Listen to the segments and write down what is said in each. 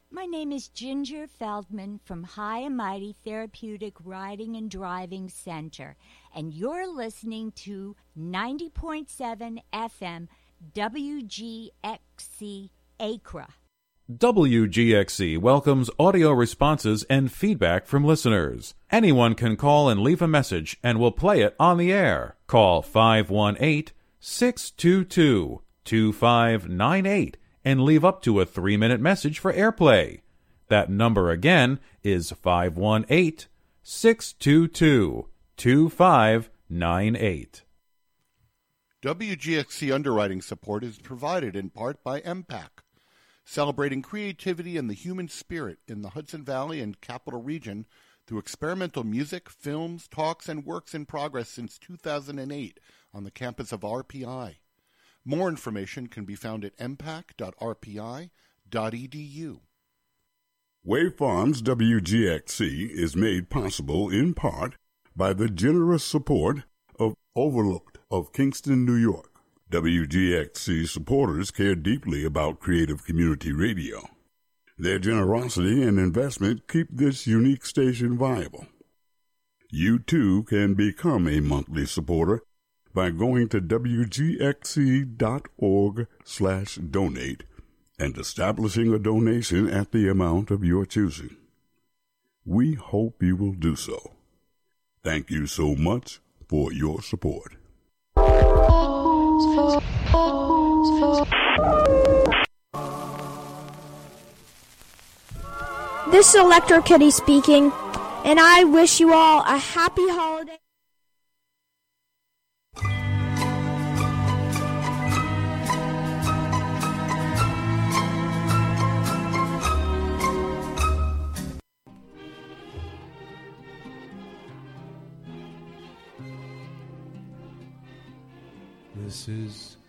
My name is Ginger Feldman from High and Mighty Therapeutic Riding and Driving Center, and you're listening to 90.7 FM WGXC Accra. WGXC welcomes audio responses and feedback from listeners. Anyone can call and leave a message, and we'll play it on the air. Call 518-622-2598 and leave up to a 3-minute message for airplay. That number again is 518-622-2598. WGXC underwriting support is provided in part by MPAC, celebrating creativity and the human spirit in the Hudson Valley and Capital Region through experimental music, films, talks, and works in progress since 2008 on the campus of RPI. More information can be found at mpac.rpi.edu. Wave Farms WGXC is made possible in part by the generous support of Overlooked of Kingston, New York. WGXC supporters care deeply about creative community radio. Their generosity and investment keep this unique station viable. You too can become a monthly supporter by going to wgxc.org/donate and establishing a donation at the amount of your choosing. We hope you will do so. Thank you so much for your support. This is Electro Kitty speaking, and I wish you all a happy holiday. This is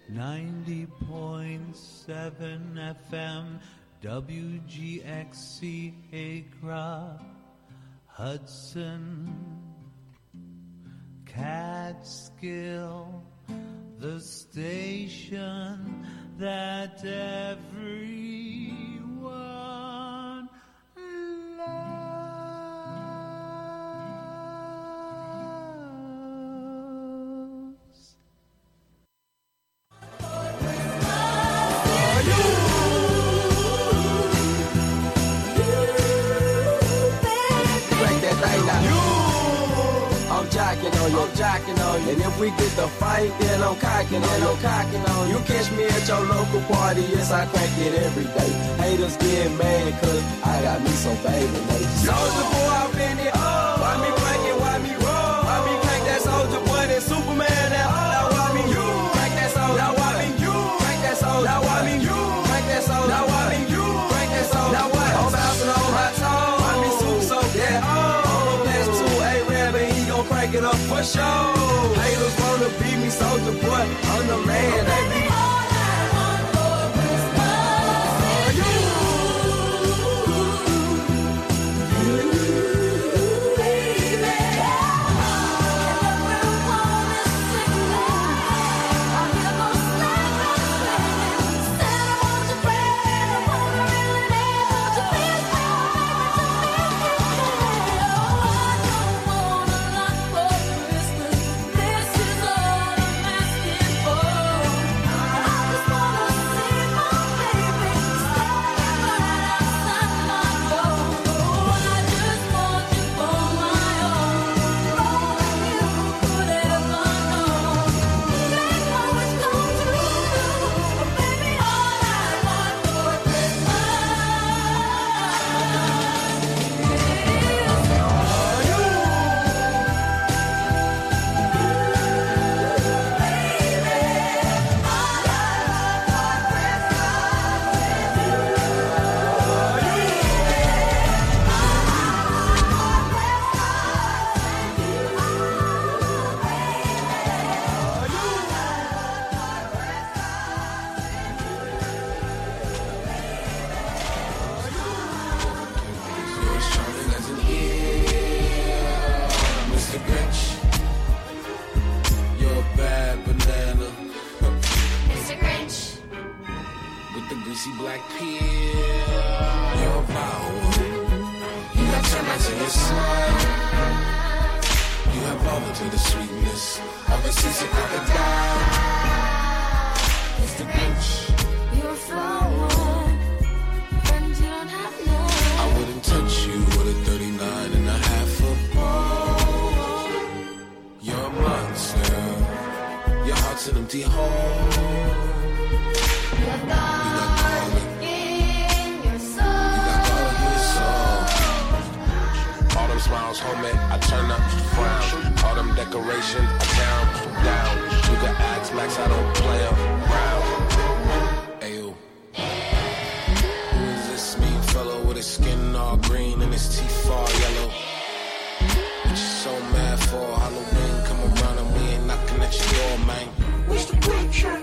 90.7 FM WGXC Accra, Hudson, Catskill, the station that everyone loves. I'm jocking on you. And if we get the fight, then I'm cocking on you. You catch me at your local party, yes, I crank it every day. Haters get mad, cause I got me some baby ladies. Soldier boy, I've been it. Why me crank it, why me roll? Why me crank that soldier boy, that Superman, that now why me you? Crank that soldier, now why me you? Crank that soldier, now why me you? Crank that soldier, now why me you? Crank that soldier, now what? I'm bouncing on my toes. Why me soup so that crank it up for sure. Haters wanna beat me, soldier boy, I'm the man, baby. greasy black peel. You're a mother to the sweetness of a season up and down. It's the Grinch. You're a flower, friends you don't have none. I wouldn't touch you with a 39 and a half foot pole. You're a monster. Your heart's an empty hole. You're garlic in your soul. You got garlic in your soul. All them smiles, homie, I turn up, frown. All them decorations, I count down. You can ask Max, I don't play around. Ayo. Who is this mean fellow with his skin all green and his teeth all yellow? What you so mad for? Halloween come around and we ain't knocking at your door, man. What's the picture?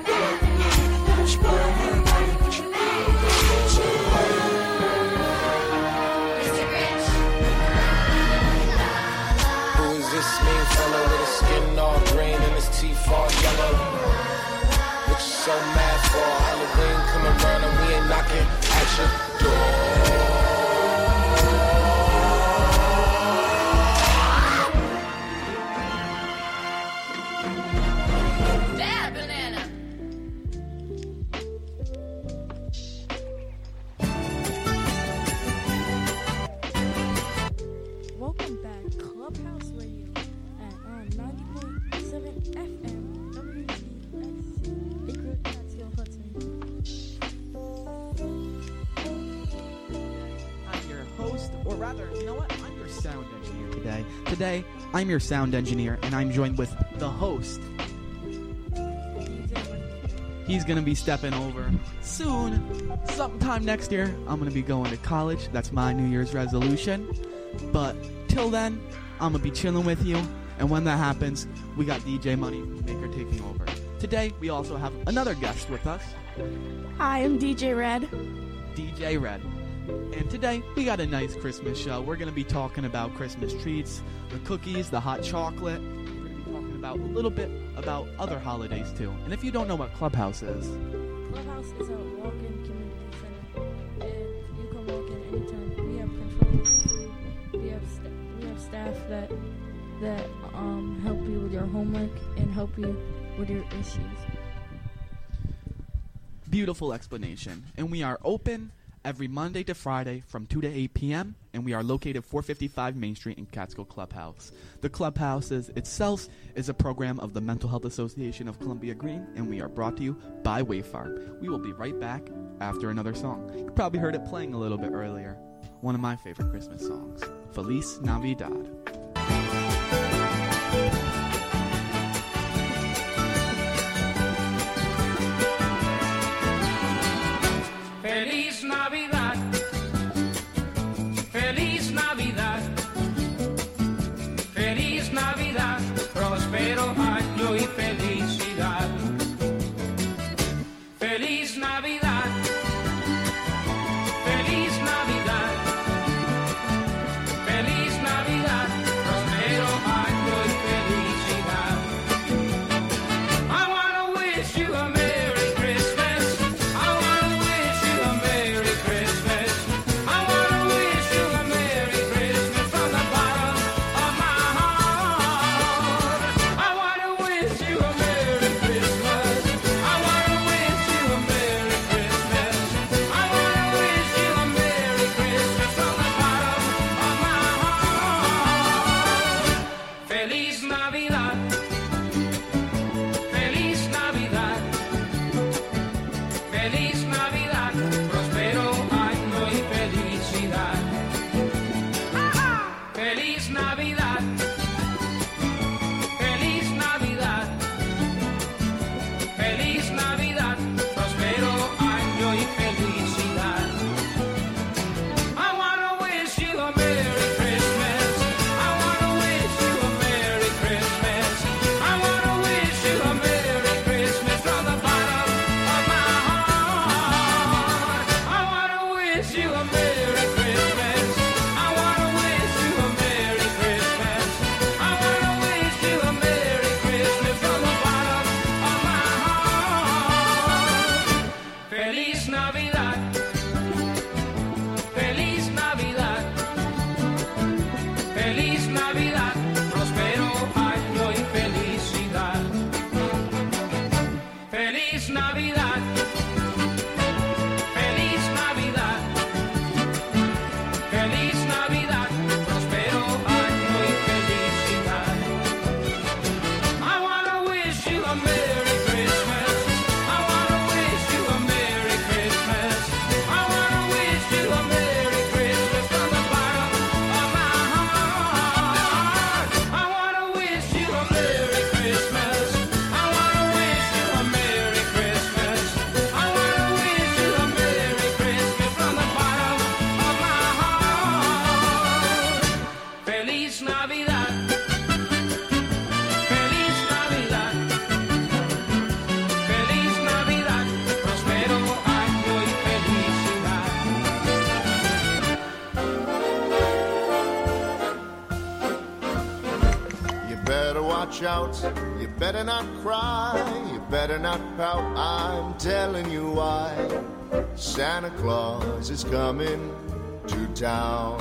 This mean fellow with his skin all green and his teeth all yellow. What you so mad for? Halloween come around and we ain't knocking at your door. Bad banana. Welcome back, Clubhouse Radio at 90.7 FM, WGXC, Acre, Catskill, Hudson. I'm your host, or rather, you know what? I'm your sound engineer today. Today, I'm your sound engineer, and I'm joined with the host. He's going to be stepping over soon. Sometime next year, I'm going to be going to college. That's my New Year's resolution. But till then, I'm going to be chilling with you. And when that happens, we got DJ Moneymaker taking over. Today, we also have another guest with us. Hi, I'm DJ Red. DJ Red. And today, we got a nice Christmas show. We're going to be talking about Christmas treats, the cookies, the hot chocolate. We're going to be talking about a little bit about other holidays, too. And if you don't know what Clubhouse is... Clubhouse is a walk-in community center, and you can walk in anytime. We have controls, we have staff that help you with your homework and help you with your issues. Beautiful explanation. And we are open every Monday to Friday from 2 to 8 p.m., and we are located 455 Main Street in Catskill Clubhouse. The Clubhouse itself is a program of the Mental Health Association of Columbia Green, and we are brought to you by Wayfarm. We will be right back after another song. You probably heard it playing a little bit earlier. One of my favorite Christmas songs, Feliz Navidad. Feliz Navidad, Feliz Navidad, Feliz Navidad, próspero año y felicidad. Feliz Navidad, Feliz Navidad, Feliz Navidad, próspero año y felicidad. watch out. You better not cry, you better not pout. I'm telling you why. Santa Claus is coming to town.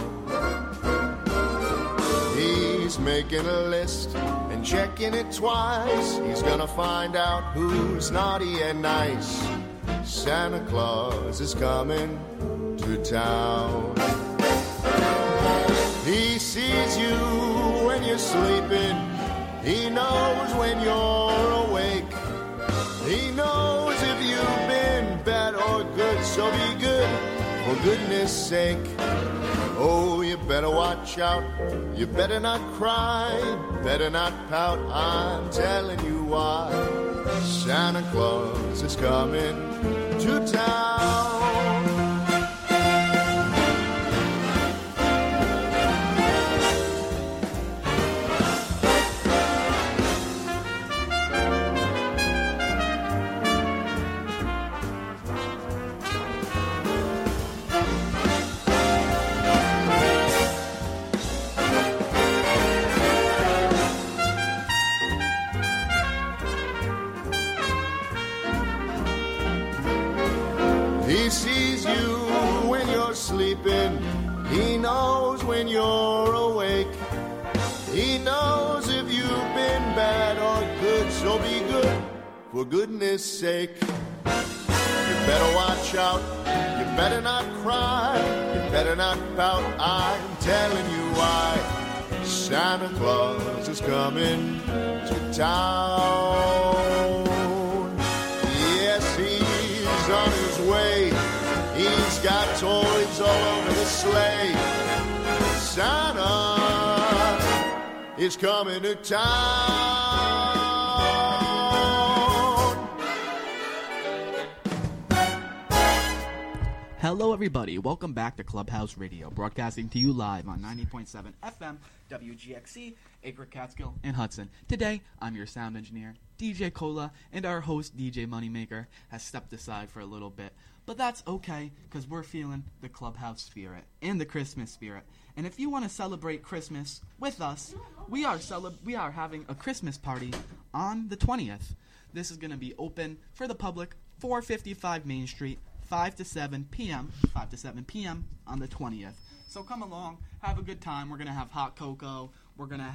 He's making a list and checking it twice. He's gonna find out who's naughty and nice. Santa Claus is coming to town. He sees you when you're sleeping. He knows when you're awake. He knows if you've been bad or good, so be good for goodness sake. Oh, you better watch out. You better not cry, better not pout. I'm telling you why. Santa Claus is coming to town. He sees you when you're sleeping. He knows when you're awake. He knows if you've been bad or good, so be good for goodness sake. You better watch out. You better not cry. You better not pout. I'm telling you why. Santa Claus is coming to town. Yes, he's on his way. He's got toys all over the sleigh. Santa is coming to town. Hello, everybody. Welcome back to Clubhouse Radio, broadcasting to you live on 90.7 FM, WGXC, Acre, Catskill, and Hudson. Today, I'm your sound engineer, DJ Cola, and our host, DJ Moneymaker, has stepped aside for a little bit. But that's okay, because we're feeling the Clubhouse spirit and the Christmas spirit. And if you want to celebrate Christmas with us, we are having a Christmas party on the 20th. This is going to be open for the public, 455 Main Street, 5 to 7 p.m. On the 20th. So come along, have a good time. We're going to have hot cocoa. We're going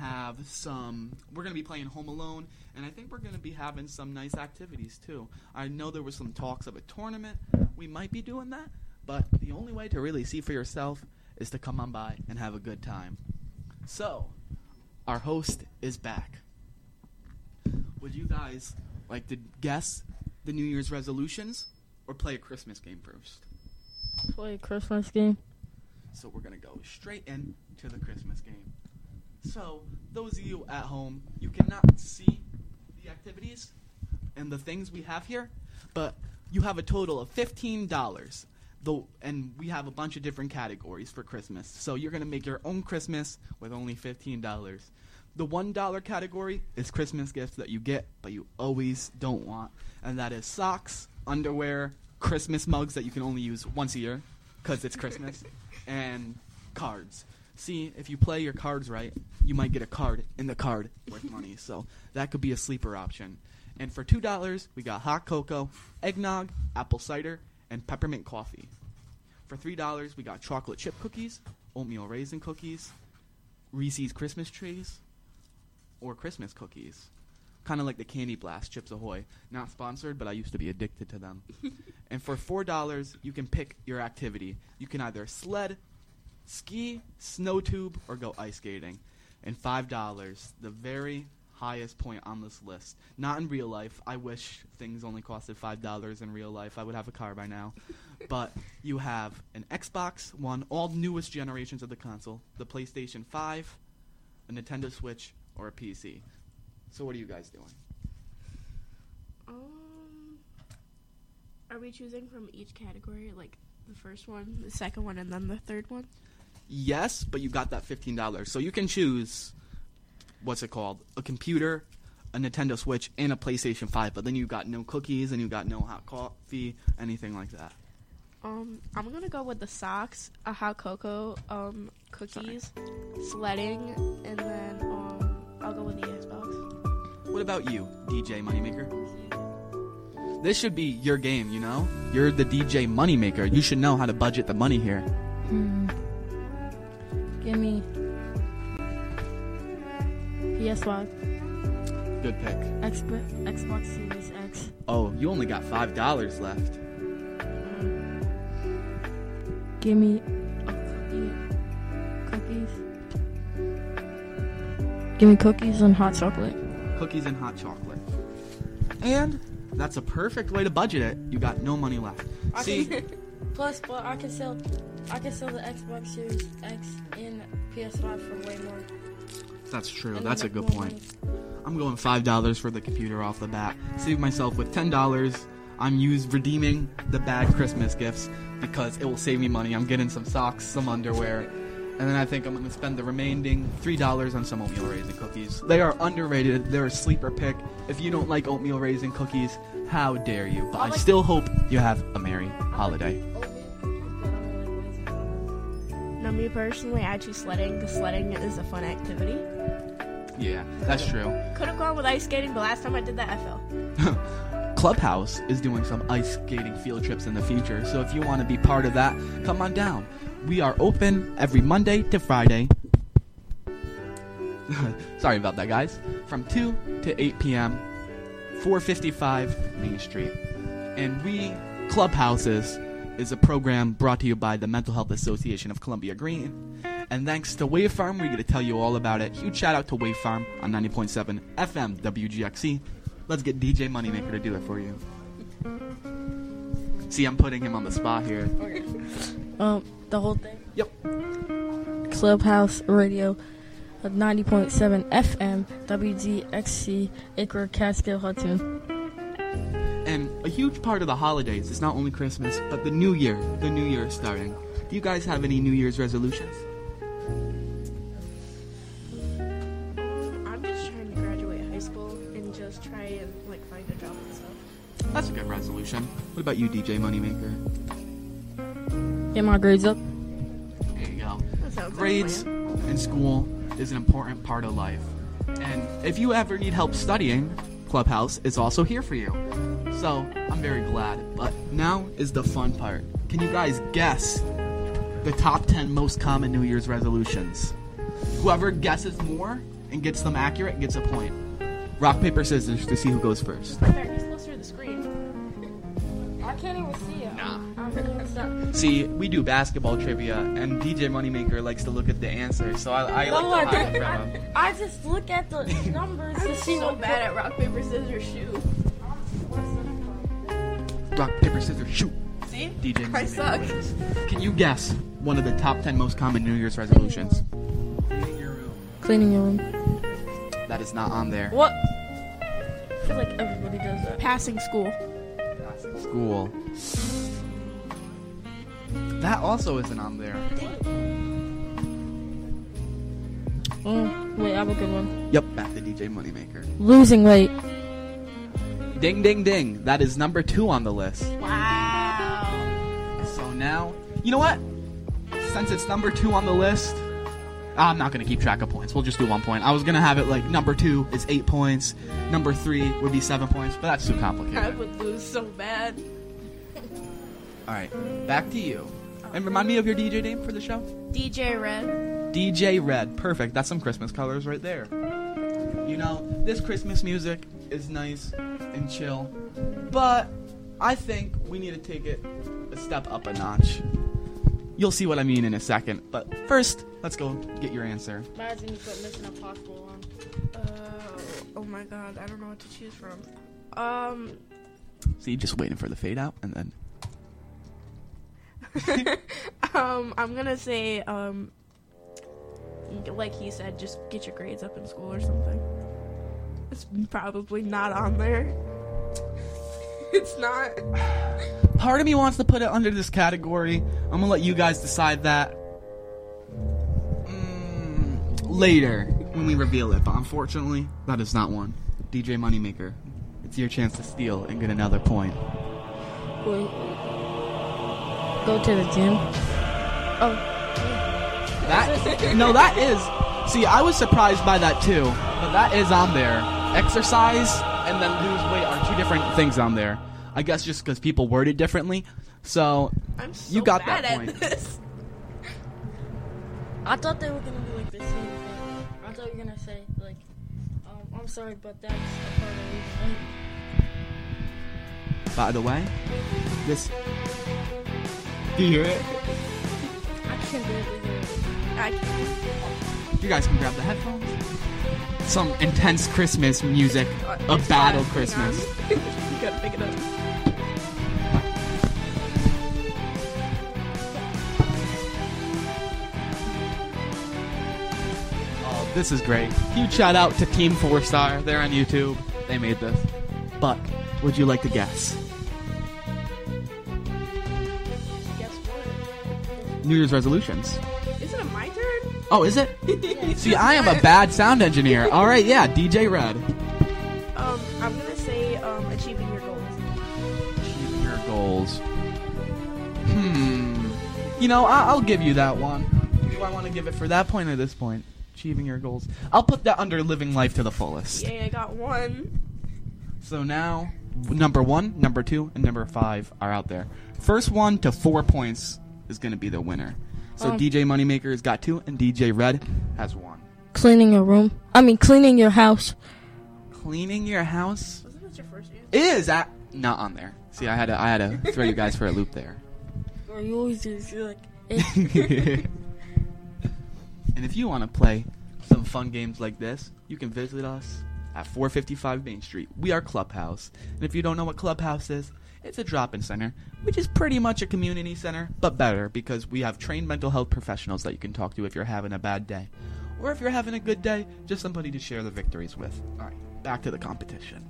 to be playing Home Alone. And I think we're going to be having some nice activities, too. I know there was some talks of a tournament. We might be doing that. But the only way to really see for yourself is to come on by and have a good time. So, our host is back. Would you guys like to guess the New Year's resolutions or play a Christmas game first? Play a Christmas game. So we're going to go straight into the Christmas game. So, those of you at home, you cannot see the activities and the things we have here, but you have a total of $15. And we have a bunch of different categories for Christmas. So you're going to make your own Christmas with only $15. The $1 category is Christmas gifts that you get, but you always don't want. And that is socks, underwear, Christmas mugs that you can only use once a year because it's Christmas, and cards. See, if you play your cards right, you might get a card in the card worth money. So that could be a sleeper option. And for $2, we got hot cocoa, eggnog, apple cider, and peppermint coffee. For $3, we got chocolate chip cookies, oatmeal raisin cookies, Reese's Christmas trees, or Christmas cookies. Kind of like the Candy Blast Chips Ahoy. Not sponsored, but I used to be addicted to them. And for $4, you can pick your activity. You can either sled, ski, snow tube, or go ice skating. And $5, the very highest point on this list. Not in real life. I wish things only costed $5 in real life. I would have a car by now. But you have an Xbox One, all newest generations of the console, the PlayStation 5, a Nintendo Switch, or a PC. So what are you guys doing? Are we choosing from each category, like the first one, the second one, and then the third one? Yes, but you got that $15. So you can choose, what's it called, a computer, a Nintendo Switch, and a PlayStation 5. But then you got no cookies, and you got no hot coffee, anything like that. I'm going to go with the socks, a hot cocoa, cookies, sledding, and then I'll go with the Xbox. What about you, DJ Moneymaker? This should be your game, you know? You're the DJ Moneymaker. You should know how to budget the money here. Give me PS5. Good pick. Xbox Series X. Oh, you only got $5 left. Give me cookies. Give me cookies and hot chocolate. Cookies and hot chocolate. And that's a perfect way to budget it. You got no money left. Plus, but I can sell the Xbox Series X and PS5 for way more. That's true. That's a good point. I'm going $5 for the computer off the bat. Save myself with $10. I'm redeeming the bad Christmas gifts because it will save me money. I'm getting some socks, some underwear, and then I think I'm going to spend the remaining $3 on some oatmeal raisin cookies. They are underrated. They're a sleeper pick. If you don't like oatmeal raisin cookies, how dare you? But I still hope you have a merry holiday. Now, me personally, I choose sledding because sledding is a fun activity. Yeah, that's true. Could have gone with ice skating, but last time I did that, I fell. Clubhouse is doing some ice skating field trips in the future, so if you want to be part of that, come on down. We are open every Monday to Friday. Sorry about that, guys. From 2 to 8 p.m., 455 Main Street. And Clubhouses is a program brought to you by the Mental Health Association of Columbia Green. And thanks to Wave Farm, we're going to tell you all about it. Huge shout out to Wave Farm on 90.7 FM WGXC. Let's get DJ Moneymaker to do it for you. See, I'm putting him on the spot here. Okay. The whole thing? Yep. Clubhouse Radio, 90.7 FM WGXC, Acre, Catskill, Hudson. And a huge part of the holidays is not only Christmas, but the New Year. The New Year is starting. Do you guys have any New Year's resolutions? I'm just trying to graduate high school and just try and find a job and stuff. That's a good resolution. What about you, DJ Moneymaker? Get my grades up. There you go. Sounds Grades like a plan. in school is an important part of life. And if you ever need help studying, Clubhouse is also here for you. So, I'm very glad. But now is the fun part. Can you guys guess the top 10 most common New Year's resolutions? Whoever guesses more and gets them accurate gets a point. Rock, paper, scissors to see who goes first. He's closer to the screen. I can't even see it. Nah. I'm See, we do basketball trivia, and DJ Moneymaker likes to look at the answers, so I like to hide it from him. I just look at the numbers to see so what bad at rock, paper, scissors, shoot. Rock, paper, scissors, shoot. See? DJ I suck. Can you guess one of the top 10 most common New Year's resolutions? Cleaning your room. That is not on there. What? I feel like everybody does that. Passing school. School. That also isn't on there. Wait, I have a good one. Yep, back to DJ Moneymaker. Losing weight. Ding, ding, ding. That is number 2 on the list. Wow. So now, you know what? Since it's number 2 on the list, I'm not going to keep track of points. We'll just do 1 point. I was going to have it like number 2 is 8 points. Number 3 would be 7 points, but that's too complicated. I would lose so bad. All right, back to you. And remind me of your DJ name for the show? DJ Red. DJ Red. Perfect. That's some Christmas colors right there. You know, this Christmas music is nice and chill, but I think we need to take it a step up a notch. You'll see what I mean in a second, but first, let's go get your answer. Imagine you put Mission Impossible on. Oh my god, I don't know what to choose from. See, just waiting for the fade out, and then... I'm gonna say, like he said, just get your grades up in school or something. It's probably not on there. It's not. Part of me wants to put it under this category. I'm gonna let you guys decide that later when we reveal it, but unfortunately, that is not one. DJ Moneymaker, it's your chance to steal and get another point. Wait. Go to the gym. Oh. That is... See, I was surprised by that too, but that is on there exercise and then lose weight are two different things on there. I guess just because people word it differently. So, I'm so you got bad that at point. this. I thought they were gonna do like the same thing. I thought you were gonna say like, I'm sorry, but that's a part of losing weight. By the way, this. Do you hear it? I can barely hear it. I can't. You guys can grab the headphones. Some intense Christmas music. A It's battle fine. Christmas. You gotta pick it up. Oh, this is great. Huge shout out to Team 4-Star. They're on YouTube. They made this. Buck, would you like to guess? Guess what? New Year's resolutions. Isn't it my turn? Oh, is it? See, I am a bad sound engineer. All right, yeah, DJ Red. I'm gonna say achieving your goals. Achieving your goals. You know, I'll give you that one. Do I want to give it for that point or this point? Achieving your goals. I'll put that under living life to the fullest. Yeah, I got one. So now, number 1, number 2, and number 5 are out there. First 1 to 4 points is going to be the winner. So DJ Moneymaker has got 2, and DJ Red has 1. Cleaning your room. Cleaning your house. Cleaning your house? Wasn't that your first answer? Is that not on there? See, I had to throw you guys for a loop there. Or you always do this, you're like, And if you want to play some fun games like this, you can visit us at 455 Main Street. We are Clubhouse. And if you don't know what Clubhouse is, it's a drop-in center, which is pretty much a community center, but better because we have trained mental health professionals that you can talk to if you're having a bad day. Or if you're having a good day, just somebody to share the victories with. All right, back to the competition.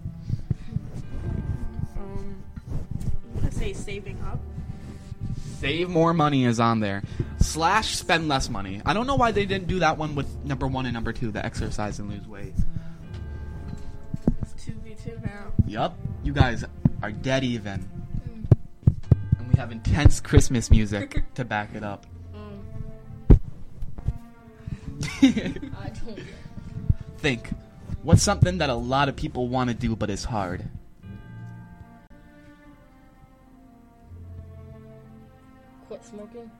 I'm gonna say saving up. Save more money is on there. / spend less money. I don't know why they didn't do that one with number 1 and number 2, the exercise and lose weight. It's 2v2 now. Yup, you guys are dead even. And we have intense Christmas music to back it up. I don't get. Think, what's something that a lot of people want to do but is hard? Quit smoking.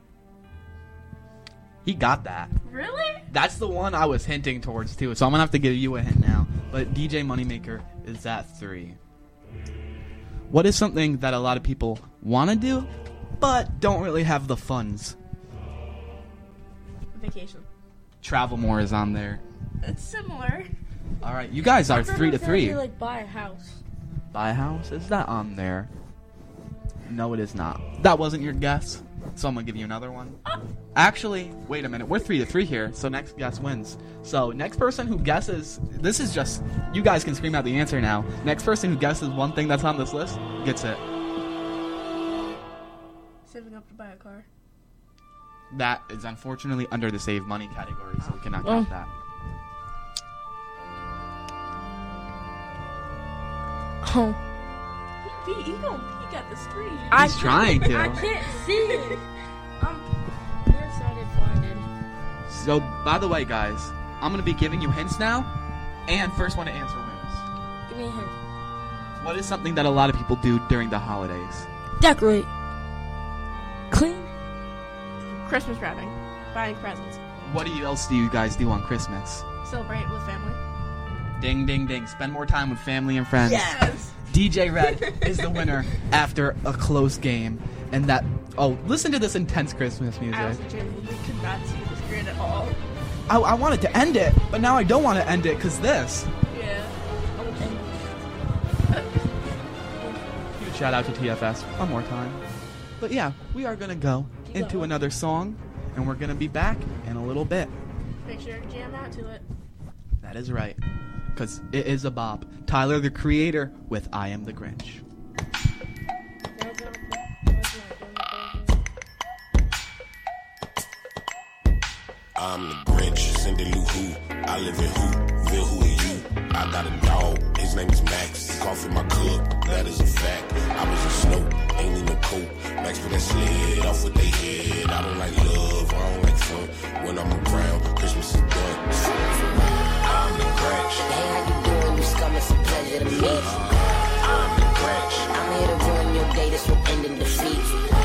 He got that. Really? That's the one I was hinting towards too, so I'm gonna have to give you a hint now. But DJ Moneymaker is at 3. What is something that a lot of people want to do, but don't really have the funds? Vacation. Travel more is on there. It's similar. All right, you guys are I thought 3 it to was 3. Like buy a house. Buy a house? Is that on there? No, it is not. That wasn't your guess, so I'm gonna give you another one. Actually, wait a minute. We're 3 to 3 here, so next guess wins. So next person who guesses, this is just, you guys can scream out the answer now. Next person who guesses one thing that's on this list gets it. Saving up to buy a car. That is unfortunately under the save money category, so we cannot count that. Oh. He gonna peek at the screen. He's trying to. I can't see it. Where's sided blinded? So, by the way, guys, I'm going to be giving you hints now, and first one to answer wins. Give me a hint. What is something that a lot of people do during the holidays? Decorate. Clean. Christmas wrapping. Buying presents. What else do you guys do on Christmas? Celebrate with family. Ding, ding, ding. Spend more time with family and friends. Yes! DJ Red is the winner after a close game. And that... Oh, listen to this intense Christmas music. I was legitimately could not see the screen at all. I wanted to end it, but now I don't want to end it because this. Yeah. Huge shout out to TFS one more time. But yeah, we are going to go into another song, and we're going to be back in a little bit. Make sure to jam out to it. That is right, because it is a bop. Tyler, the Creator, with I Am the Grinch. I'm the Grinch, Cindy Lou Who. I live in Whoville, who are you? I got a dog, his name is Max. He cough in my cup, that is a fact. I was in snow, ain't need no coat. Max put that sled off with they head. I don't like love, I don't like fun. When I'm around, Christmas is done. I'm the Grinch. Hey, how you doing? You scum meet. I'm here to ruin your day, this will end in defeat.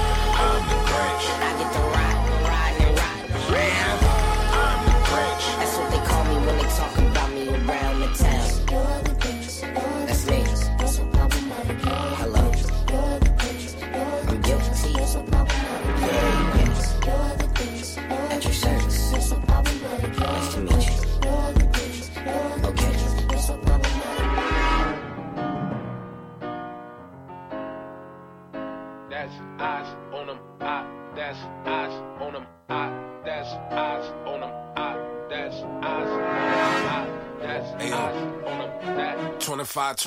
I get to ride and ride around. That's what they call me when they talk about me around the town. That's me. Hello. I'm guilty. At your service. Nice to meet you. Okay. That's eyes on them, that's eyes on them, that's eyes on them, that's eyes on them, that's eyes on them, that 25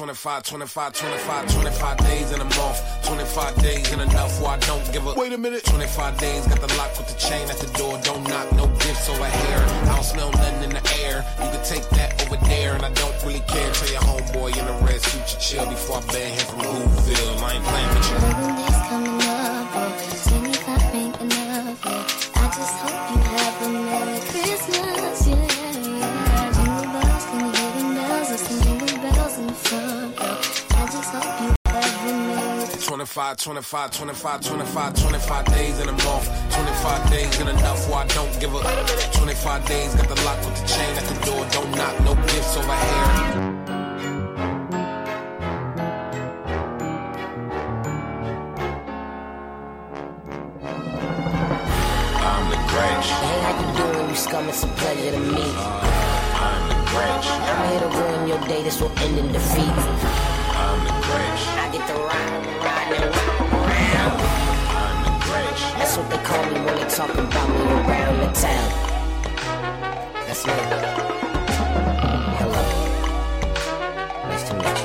days in a month, 25 days in enough where I don't give a wait a minute, 25 days, got the lock with the chain at the door, don't knock, no gifts over here, I don't smell nothing in the air, you can take that over there, and I don't really care, tell your homeboy in a red suit to chill before I ban him from Whoville, I ain't playing with you. Coming up, oh, 25 ain't enough, yeah. I just hope you have a Merry Christmas, yeah. Jingle bells, can you hear them bells? There's some jingle bells in the front, oh. I just hope you have a Merry 25 days in a month, 25 days in enough where I don't give a 25 days, got the lock with the chain at the door, don't knock, no gifts over here. Hey, how you doing? You scum, it's a pleasure to meet. I'm the Grinch. I'm here to ruin your day, this will end in defeat. I'm the Grinch. I get to ride and ride around. I'm the Grinch. That's what they call me when they talk about me around the town. That's me. Hello. Nice to meet you.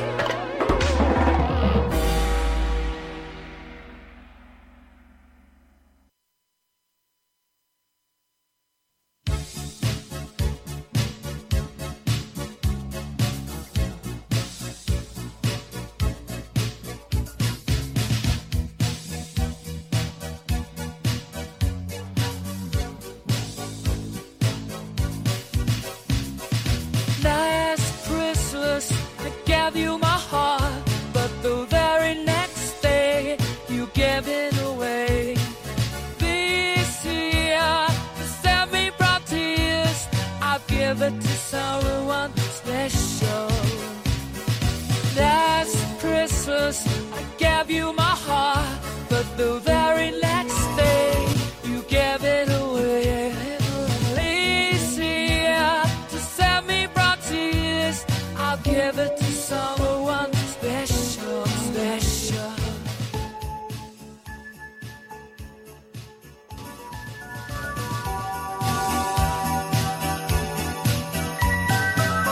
Last Christmas, I gave you my heart, but the very next day, you gave it away. This year, to save me from tears, I'll give it to someone special. Last Christmas, I gave you my heart, but the very next day, you gave it away. This year, to save me from tears, I'll give it to someone special, special.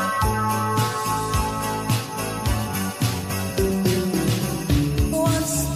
Once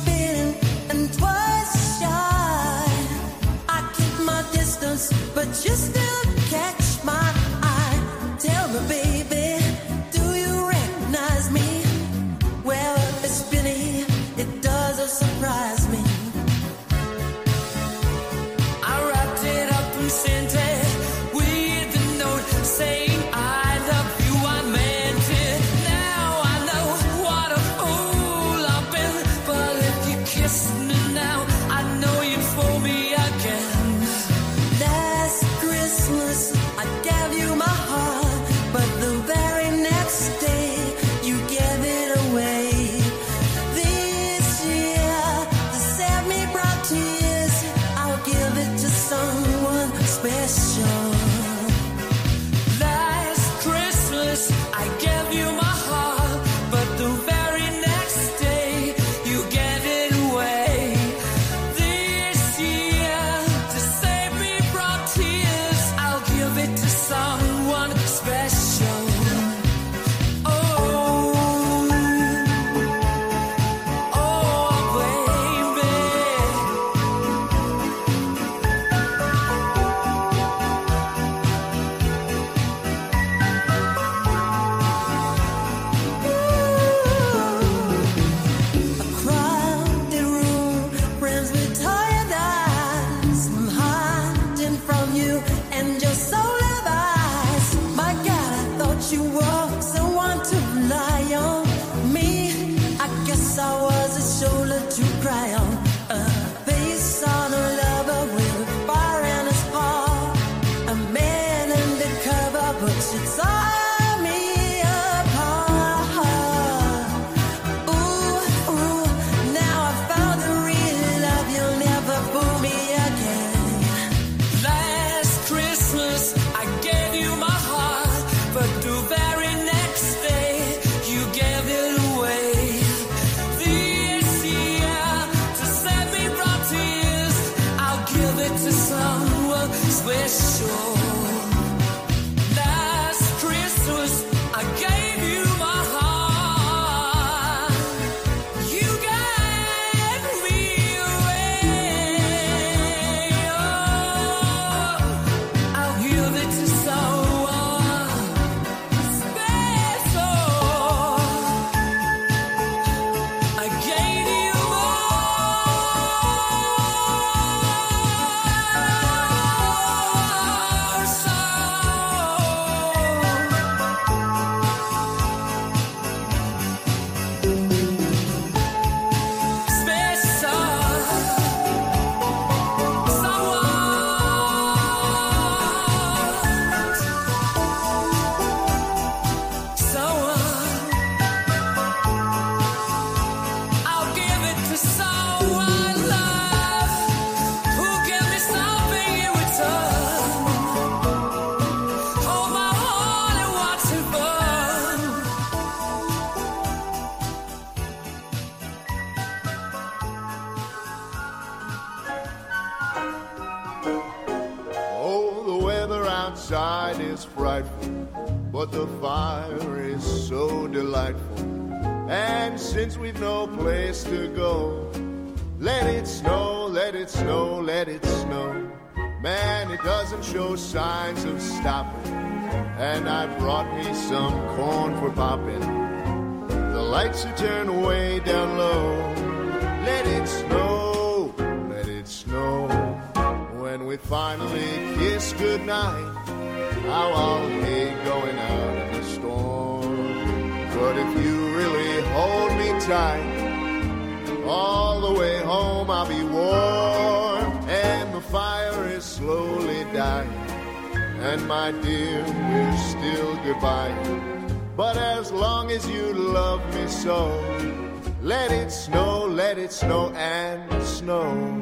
outside is frightful, but the fire is so delightful. And since we've no place to go, let it snow, let it snow, let it snow. Man, it doesn't show signs of stopping. And I brought me some corn for popping. The lights are turned way down low. Let it snow, let it snow. When we finally kiss goodnight, how I'll hate going out in the storm. But if you really hold me tight, all the way home I'll be warm. And the fire is slowly dying, and my dear, we're still goodbye. But as long as you love me so, let it snow and snow.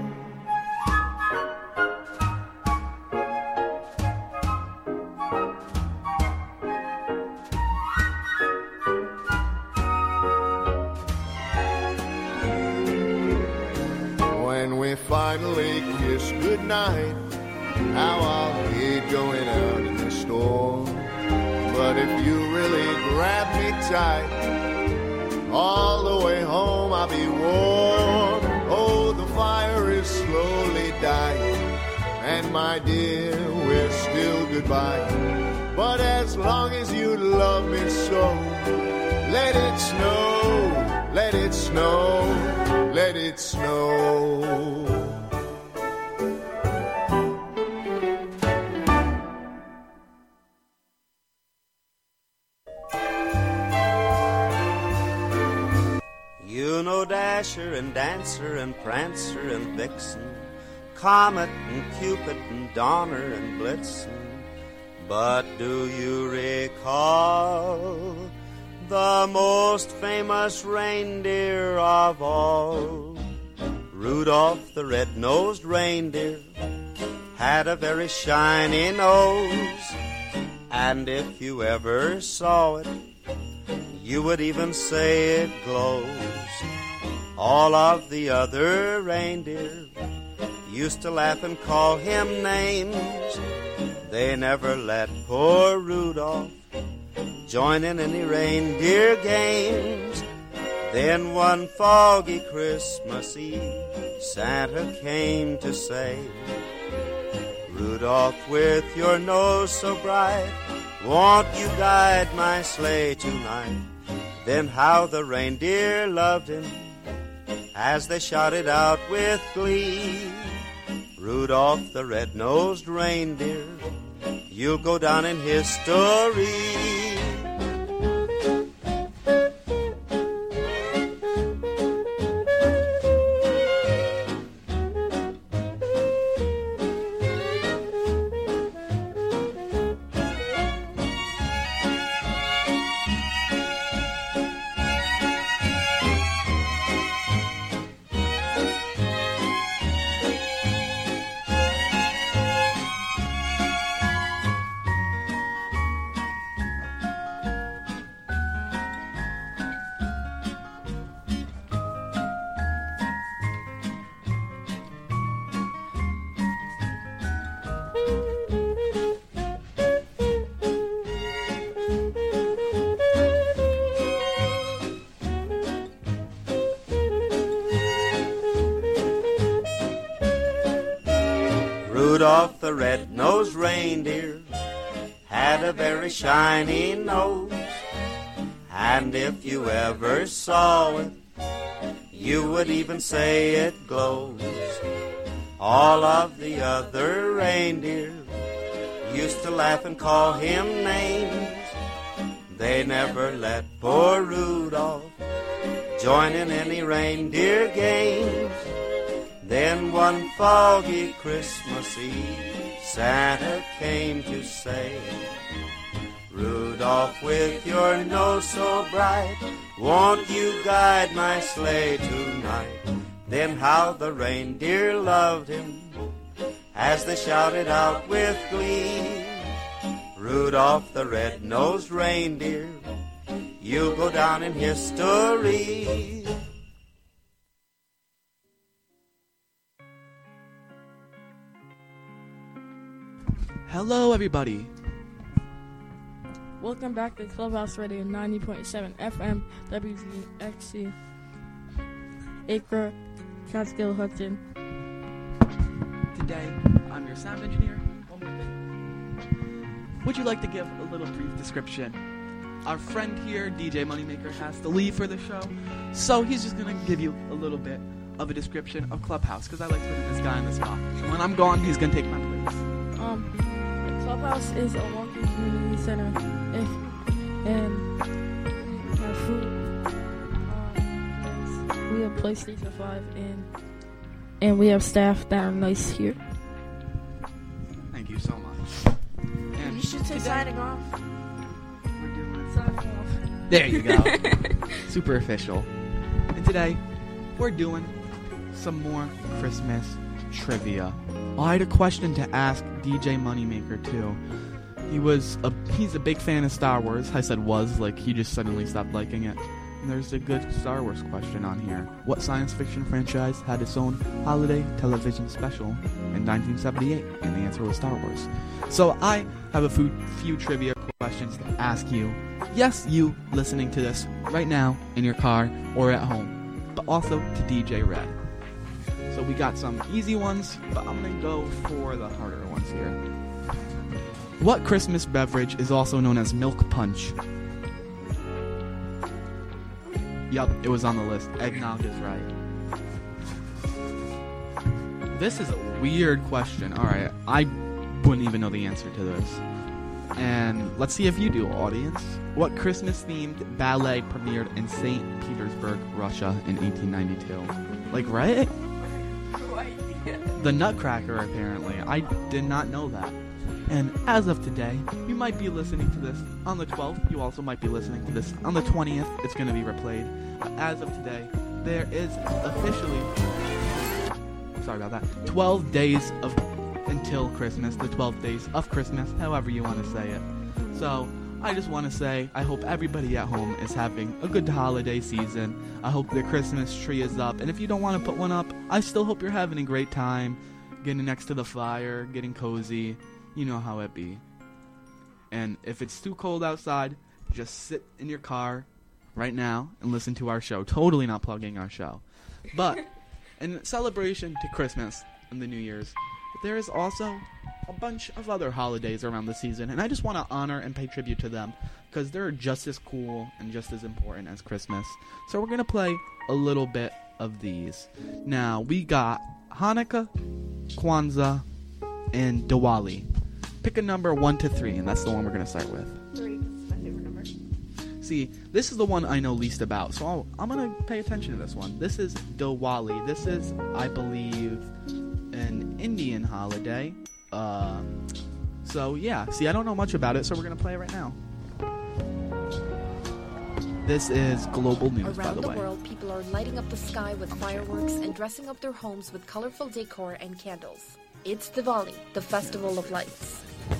When we finally kiss goodnight, how I'll hate going out in the storm. But if you really grab me tight, all the way home I'll be warm. Oh, the fire is slowly dying, and my dear, we're still goodbye. But as long as you love me so, let it snow, let it snow, let it snow. You know Dasher and Dancer and Prancer and Vixen, Comet and Cupid and Donner and Blitzen. But do you recall the most famous reindeer of all? Rudolph the red-nosed reindeer had a very shiny nose, and if you ever saw it, you would even say it glows. All of the other reindeer used to laugh and call him names. They never let poor Rudolph join in any reindeer games. Then one foggy Christmas Eve, Santa came to say, Rudolph, with your nose so bright, won't you guide my sleigh tonight? Then how the reindeer loved him as they shouted out with glee, Rudolph the red-nosed reindeer, you'll go down in history. Rudolph the red-nosed reindeer had a very shiny nose, and if you ever saw it, you would even say it glows. All of the other reindeer used to laugh and call him names. They never let poor Rudolph join in any reindeer games. Then one foggy Christmas Eve, Santa came to say, Rudolph, with your nose so bright, won't you guide my sleigh tonight? Then how the reindeer loved him as they shouted out with glee, Rudolph the red-nosed reindeer, you'll go down in history. Hello, everybody. Welcome back to Clubhouse Radio 90.7 FM, WGXC, Acre, Catskill, Hudson. Today, I'm your sound engineer. One more thing. Would you like to give a little brief description? Our friend here, DJ Moneymaker, has to leave for the show, so he's just going to give you a little bit of a description of Clubhouse, because I like putting this guy on the spot. And when I'm gone, he's going to take my place. Clubhouse is a walking community center, and we have food. We have PlayStation 5, and we have staff that are nice here. Thank you so much. And You should say signing off. Signing off. There you go. Super official. And today, we're doing some more Christmas trivia. I had a question to ask DJ Moneymaker too. He's a big fan of Star Wars. I said was, like he just suddenly stopped liking it. And there's a good Star Wars question on here. What science fiction franchise had its own holiday television special in 1978? And the answer was Star Wars. So I have a few trivia questions to ask you. Yes, you listening to this right now in your car or at home, but also to DJ Red. So we got some easy ones, but I'm going to go for the harder ones here. What Christmas beverage is also known as milk punch? Yup, it was on the list. Eggnog is right. This is a weird question. Alright, I wouldn't even know the answer to this. And let's see if you do, audience. What Christmas-themed ballet premiered in St. Petersburg, Russia in 1892? Like, right? The Nutcracker, apparently. I did not know that. And as of today, you might be listening to this on the 12th. You also might be listening to this on the 20th. It's going to be replayed. But as of today, there is officially, 12 days until Christmas. The 12 days of Christmas, however you want to say it. So, I just want to say, I hope everybody at home is having a good holiday season. I hope the Christmas tree is up. And if you don't want to put one up, I still hope you're having a great time. Getting next to the fire, getting cozy. You know how it be. And if it's too cold outside, just sit in your car right now and listen to our show. Totally not plugging our show. But in celebration to Christmas and the New Year's, there is also a bunch of other holidays around the season, and I just want to honor and pay tribute to them because they're just as cool and just as important as Christmas. So we're going to play a little bit of these. Now, we got Hanukkah, Kwanzaa, and Diwali. Pick a number 1 to 3, and that's the one we're going to start with. 3 is my favorite number. See, this is the one I know least about, so I'm going to pay attention to this one. This is Diwali. This is, I believe, an Indian holiday. So yeah, see, I don't know much about it, so we're going to play it right now. This is global news, by the way. Around the world, people are lighting up the sky with fireworks and dressing up their homes with colorful decor and candles. It's Diwali, the festival of lights.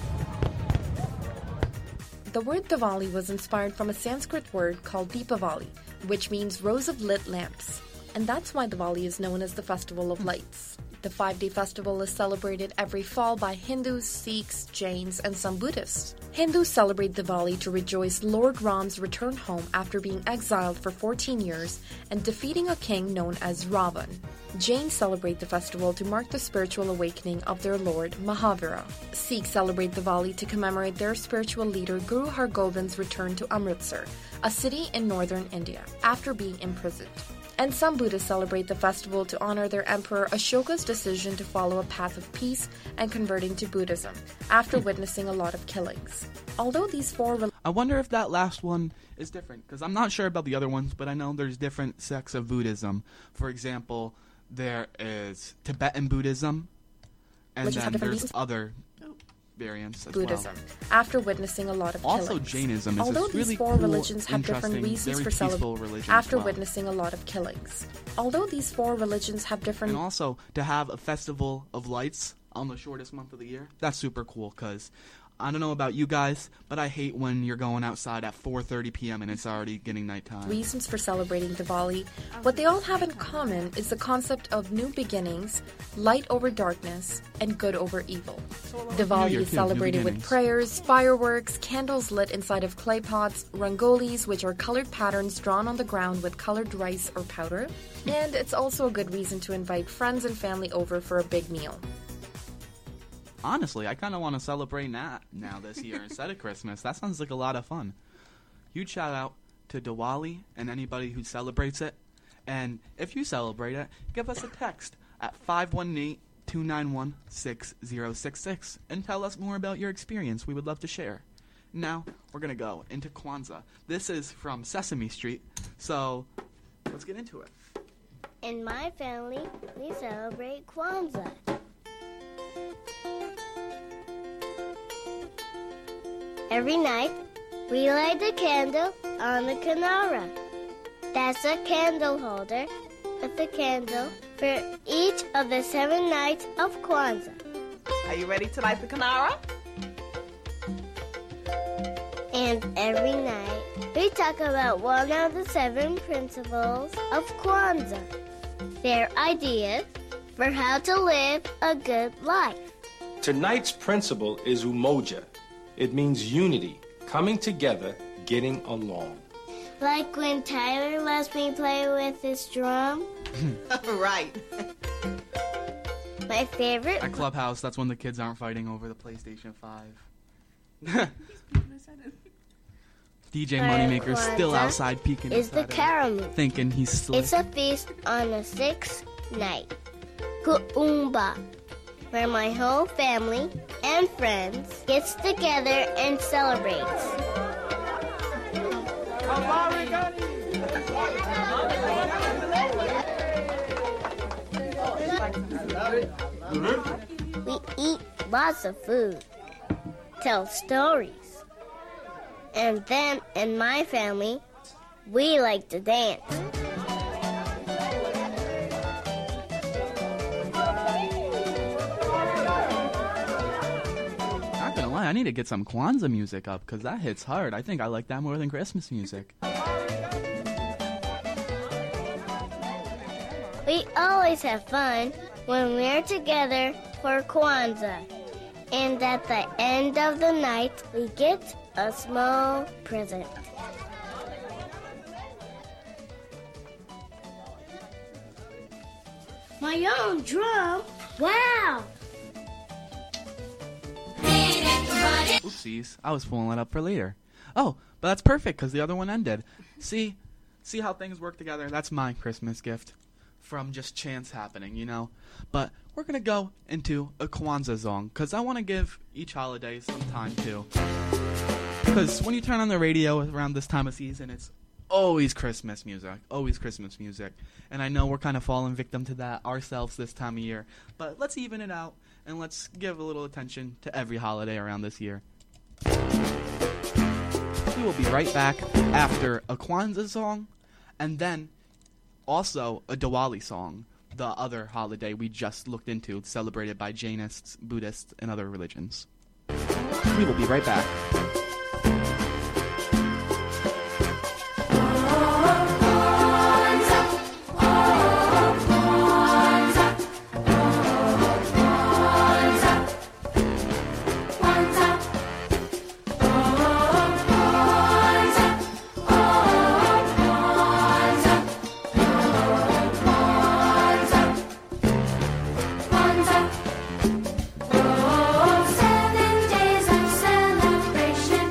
The word Diwali was inspired from a Sanskrit word called Deepavali, which means rows of lit lamps. And that's why Diwali is known as the festival of lights. The 5-day festival is celebrated every fall by Hindus, Sikhs, Jains, and some Buddhists. Hindus celebrate Diwali to rejoice Lord Ram's return home after being exiled for 14 years and defeating a king known as Ravan. Jains celebrate the festival to mark the spiritual awakening of their lord, Mahavira. Sikhs celebrate Diwali to commemorate their spiritual leader Guru Har Govind's return to Amritsar, a city in northern India, after being imprisoned. And some Buddhists celebrate the festival to honor their emperor Ashoka's decision to follow a path of peace and converting to Buddhism, after witnessing a lot of killings. Although these four... I wonder if that last one is different, because I'm not sure about the other ones, but I know there's different sects of Buddhism. For example, there is Tibetan Buddhism, and then there's other variants as Buddhism, well. After witnessing a lot of also killings. Jainism is Although this really these four cool, religions have different interesting, reasons very for peaceful celebrating religion after as well. witnessing a lot of killings. Although these four religions have different... And also, to have a festival of lights on the shortest month of the year, that's super cool, because I don't know about you guys, but I hate when you're going outside at 4:30 p.m. and it's already getting nighttime. Reasons for celebrating Diwali. What they all have in common is the concept of new beginnings, light over darkness, and good over evil. Diwali is celebrated with prayers, fireworks, candles lit inside of clay pots, rangolis, which are colored patterns drawn on the ground with colored rice or powder, and it's also a good reason to invite friends and family over for a big meal. Honestly, I kind of want to celebrate now this year instead of Christmas. That sounds like a lot of fun. Huge shout out to Diwali and anybody who celebrates it. And if you celebrate it, give us a text at 518-291-6066 and tell us more about your experience. We would love to share. Now, we're going to go into Kwanzaa. This is from Sesame Street, so let's get into it. In my family, we celebrate Kwanzaa. Every night, we light a candle on the Kinara. That's a candle holder with a candle for each of the 7 nights of Kwanzaa. Are you ready to light the Kinara? And every night, we talk about one of the 7 principles of Kwanzaa. Their ideas for how to live a good life. Tonight's principle is umoja. It means unity, coming together, getting along. Like when Tyler lets me play with his drum. Right. My favorite... At Clubhouse, that's when the kids aren't fighting over the PlayStation 5. DJ Moneymaker's still outside peeking is the Karamu. Thinking he's slick. It's a feast on the 6th night. Kuumba. Where my whole family and friends gets together and celebrates. We eat lots of food, tell stories, and then in my family, we like to dance. I need to get some Kwanzaa music up because that hits hard. I think I like that more than Christmas music. We always have fun when we're together for Kwanzaa. And at the end of the night, we get a small present. My own drum? Wow! Oopsies, I was pulling it up for later. Oh, but that's perfect because the other one ended. See how things work together? That's my Christmas gift from just chance happening, you know? But we're going to go into a Kwanzaa song because I want to give each holiday some time too. Because when you turn on the radio around this time of season, it's always Christmas music. Always Christmas music. And I know we're kind of falling victim to that ourselves this time of year. But let's even it out. And let's give a little attention to every holiday around this year. We will be right back after a Kwanzaa song, and then also a Diwali song, the other holiday we just looked into, celebrated by Jainists, Buddhists, and other religions. We will be right back. Celebration.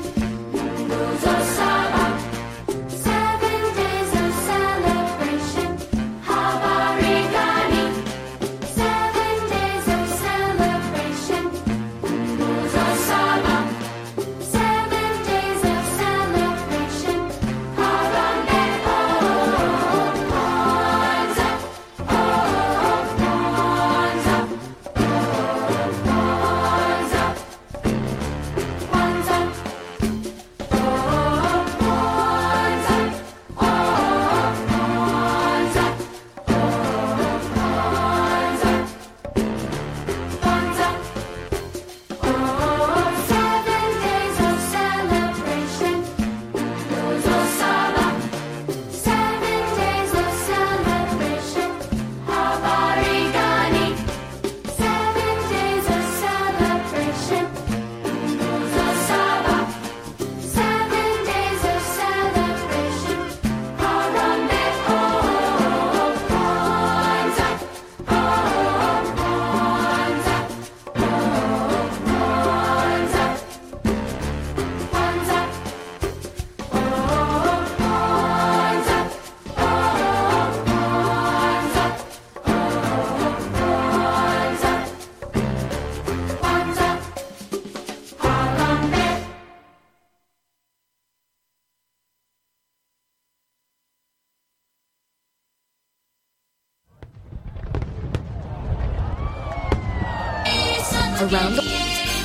around the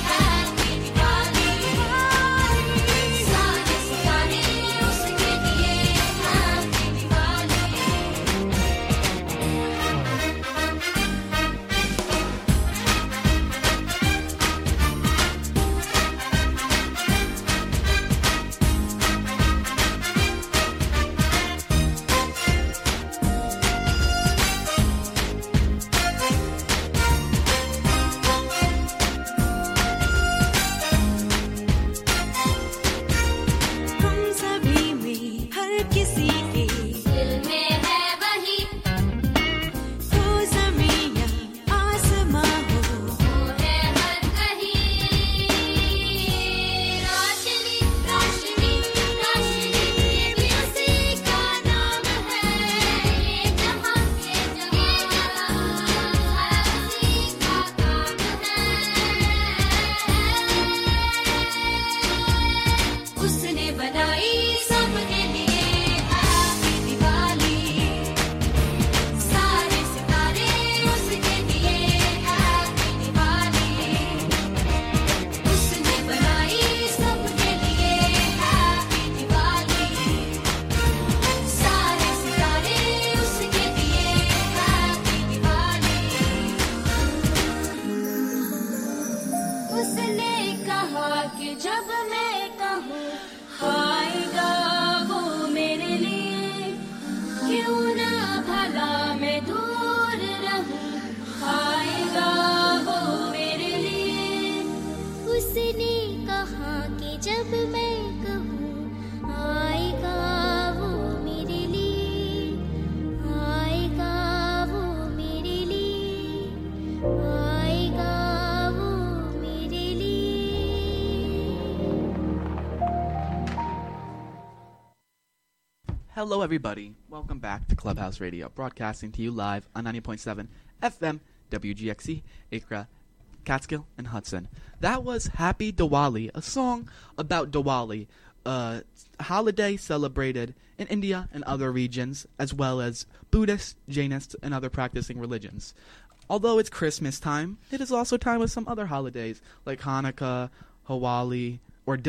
Hello, everybody. Welcome back to Clubhouse Radio, broadcasting to you live on 90.7 FM, WGXC, Accra, Catskill, and Hudson. That was Happy Diwali, a song about Diwali, a holiday celebrated in India and other regions, as well as Buddhists, Jainists, and other practicing religions. Although it's Christmas time, it is also time with some other holidays, like Hanukkah, Diwali,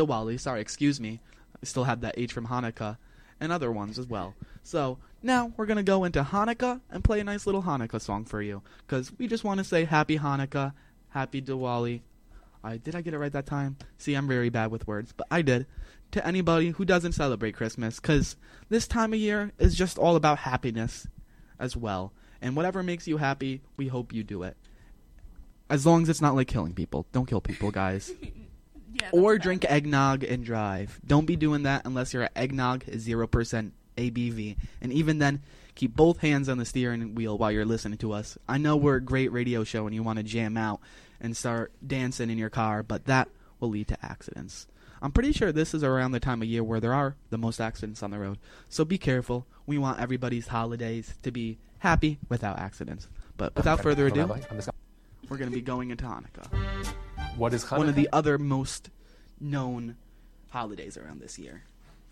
I still had that H from Hanukkah, and other ones as well. So, now we're going to go into Hanukkah and play a nice little Hanukkah song for you, because we just want to say Happy Hanukkah, Happy Diwali. Did I get it right that time? See, I'm very bad with words, but I did. To anybody who doesn't celebrate Christmas, because this time of year is just all about happiness as well. And whatever makes you happy, we hope you do it. As long as it's not like killing people. Don't kill people, guys. Or drink eggnog and drive. Don't be doing that unless your eggnog is 0% ABV. And even then, keep both hands on the steering wheel while you're listening to us. I know we're a great radio show and you want to jam out and start dancing in your car, but that will lead to accidents. I'm pretty sure this is around the time of year where there are the most accidents on the road. So be careful. We want everybody's holidays to be happy without accidents. But without further ado, we're going to be going into Hanukkah. What is Hanukkah? One of the other most known holidays around this year.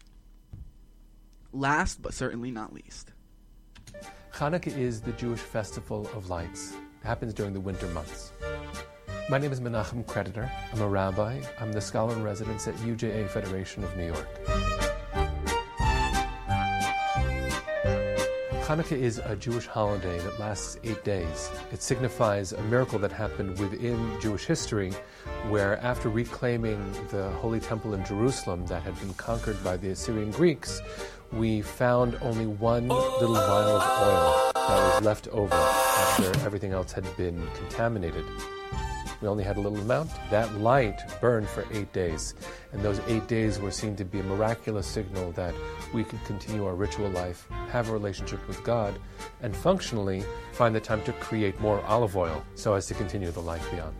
Last, but certainly not least. Hanukkah is the Jewish festival of lights. It happens during the winter months. My name is Menachem Creditor. I'm a rabbi. I'm the scholar in residence at UJA Federation of New York. Hanukkah is a Jewish holiday that lasts 8 days. It signifies a miracle that happened within Jewish history, where after reclaiming the Holy Temple in Jerusalem that had been conquered by the Assyrian Greeks, we found only one little vial of oil that was left over after everything else had been contaminated. We only had a little amount. That light burned for 8 days, and those 8 days were seen to be a miraculous signal that we could continue our ritual life, have a relationship with God, and functionally find the time to create more olive oil so as to continue the life beyond.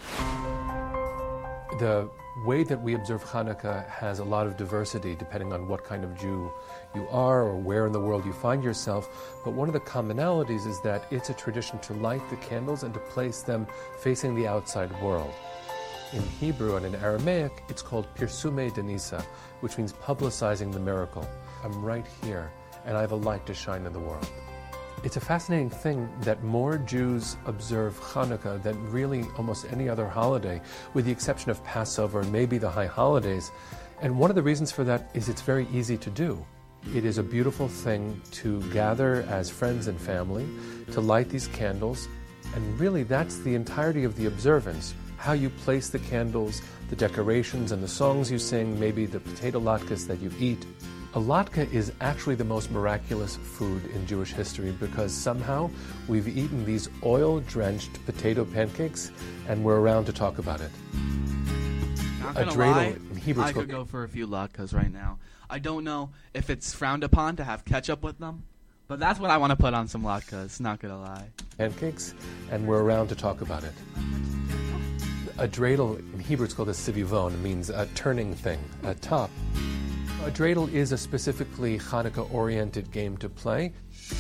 The way that we observe Hanukkah has a lot of diversity depending on what kind of Jew you are or where in the world you find yourself, but one of the commonalities is that it's a tradition to light the candles and to place them facing the outside world. In Hebrew and in Aramaic, it's called Pirsumei Denisa, which means publicizing the miracle. I'm right here, and I have a light to shine in the world. It's a fascinating thing that more Jews observe Hanukkah than really almost any other holiday, with the exception of Passover and maybe the high holidays. And one of the reasons for that is it's very easy to do. It is a beautiful thing to gather as friends and family, to light these candles, and really that's the entirety of the observance. How you place the candles, the decorations and the songs you sing, maybe the potato latkes that you eat. A latke is actually the most miraculous food in Jewish history because somehow we've eaten these oil-drenched potato pancakes and we're around to talk about it. Not gonna lie, I could go for a few latkes right now. I don't know if it's frowned upon to have ketchup with them, but that's what I want to put on some latkes, not gonna lie. Pancakes, and we're around to talk about it. A dreidel, in Hebrew it's called a sivivon, means a turning thing, a top. A dreidel is a specifically Hanukkah-oriented game to play.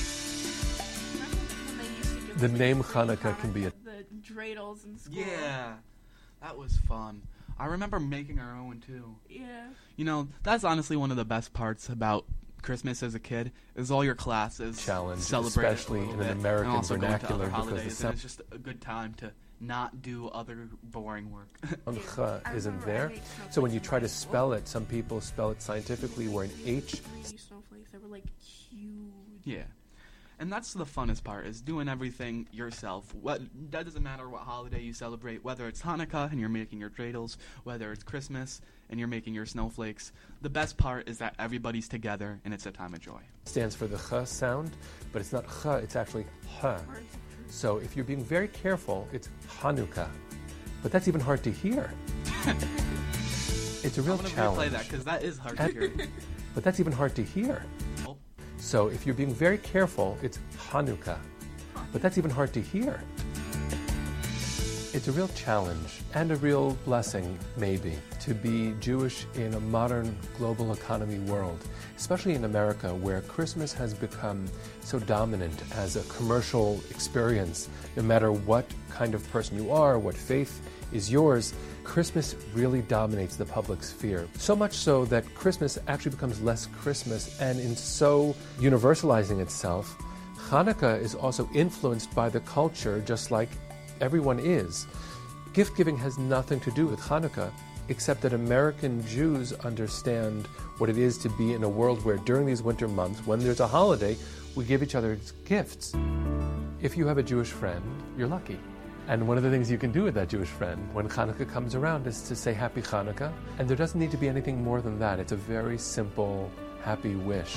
The name Hanukkah can be the dreidels in school. Yeah, that was fun. I remember making our own too. Yeah. You know, that's honestly one of the best parts about Christmas as a kid is all your classes celebrate especially in an American and also vernacular, going to other because holidays, and it's just a good time to not do other boring work. Ch isn't there. So when you try to spell it, some people spell it scientifically where an H. Snowflakes that were like huge. Yeah. And that's the funnest part, is doing everything yourself. That doesn't matter what holiday you celebrate, whether it's Hanukkah and you're making your dreidels, whether it's Christmas and you're making your snowflakes. The best part is that everybody's together and it's a time of joy. It stands for the ch sound, but it's not ch, it's actually h. So if you're being very careful, it's Hanukkah. But that's even hard to hear. It's a real challenge. I'm going to replay that because that is hard to hear. But that's even hard to hear. Oh. So if you're being very careful, it's Hanukkah. But that's even hard to hear. It's a real challenge and a real blessing, maybe, to be Jewish in a modern global economy world, especially in America, where Christmas has become so dominant as a commercial experience. No matter what kind of person you are, what faith is yours, Christmas really dominates the public sphere. So much so that Christmas actually becomes less Christmas, and in so universalizing itself, Hanukkah is also influenced by the culture, just like everyone is. Gift giving has nothing to do with Hanukkah, except that American Jews understand what it is to be in a world where during these winter months, when there's a holiday, we give each other gifts. If you have a Jewish friend, you're lucky. And one of the things you can do with that Jewish friend when Hanukkah comes around is to say Happy Hanukkah. And there doesn't need to be anything more than that. It's a very simple, happy wish.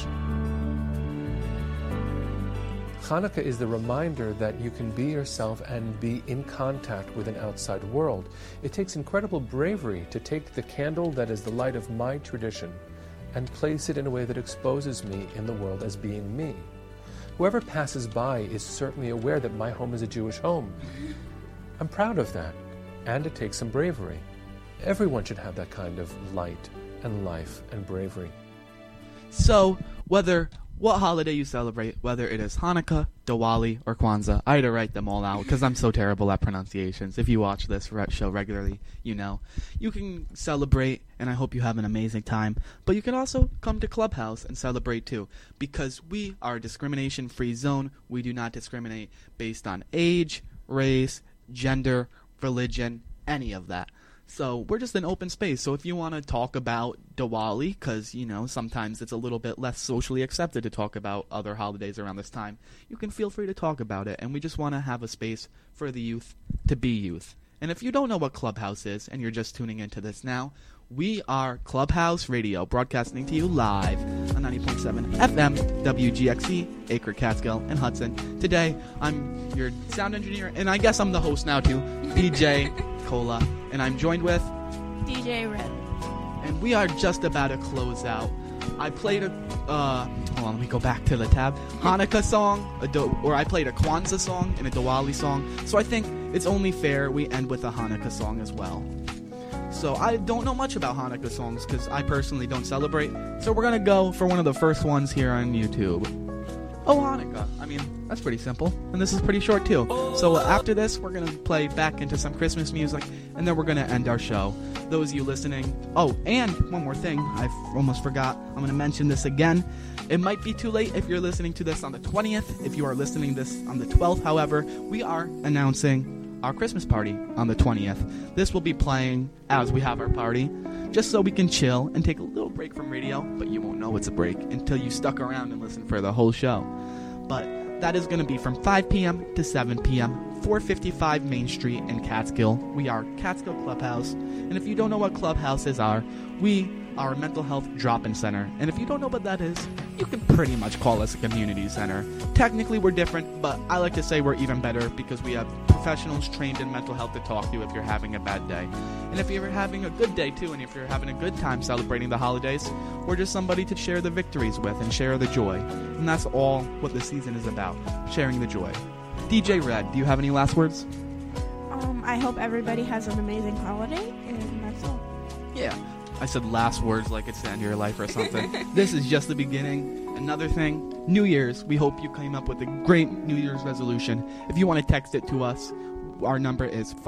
Hanukkah is the reminder that you can be yourself and be in contact with an outside world. It takes incredible bravery to take the candle that is the light of my tradition and place it in a way that exposes me in the world as being me. Whoever passes by is certainly aware that my home is a Jewish home. I'm proud of that, and it takes some bravery. Everyone should have that kind of light and life and bravery. So, what holiday you celebrate, whether it is Hanukkah, Diwali, or Kwanzaa, I had to write them all out because I'm so terrible at pronunciations. If you watch this show regularly, you know. You can celebrate, and I hope you have an amazing time, but you can also come to Clubhouse and celebrate too, because we are a discrimination-free zone. We do not discriminate based on age, race, gender, religion, any of that. So we're just an open space. So if you want to talk about Diwali, because, you know, sometimes it's a little bit less socially accepted to talk about other holidays around this time, you can feel free to talk about it. And we just want to have a space for the youth to be youth. And if you don't know what Clubhouse is and you're just tuning into this now, we are Clubhouse Radio, broadcasting to you live on 90.7 FM, WGXE, Acre, Catskill, and Hudson. Today, I'm your sound engineer, and I guess I'm the host now too, DJ Cola, and I'm joined with DJ Red. And we are just about to close out. I played a, hold on, let me go back to the tab, Hanukkah song, or I played a Kwanzaa song and a Diwali song, so I think it's only fair we end with a Hanukkah song as well. So I don't know much about Hanukkah songs because I personally don't celebrate. So we're going to go for one of the first ones here on YouTube. Oh, Hanukkah. I mean, that's pretty simple. And this is pretty short, too. So after this, we're going to play back into some Christmas music, and then we're going to end our show. Those of you listening... Oh, and one more thing. I almost forgot. I'm going to mention this again. It might be too late if you're listening to this on the 20th. If you are listening to this on the 12th, however, we are announcing our Christmas party on the 20th. This will be playing as we have our party, just so we can chill and take a little break from radio, but you won't know it's a break until you stuck around and listen for the whole show. But that is going to be from 5 p.m. to 7 p.m., 455 Main Street in Catskill. We are Catskill Clubhouse, and if you don't know what clubhouses are, we are a mental health drop-in center, and if you don't know what that is, you can pretty much call us a community center. Technically, we're different, but I like to say we're even better because we have professionals trained in mental health to talk to you if you're having a bad day. And if you're having a good day, too, and if you're having a good time celebrating the holidays, we're just somebody to share the victories with and share the joy. And that's all what the season is about, sharing the joy. DJ Red, do you have any last words? I hope everybody has an amazing holiday, and that's all. Yeah. I said last words like it's the end of your life or something. This is just the beginning. Another thing, New Year's. We hope you came up with a great New Year's resolution. If you want to text it to us, our number is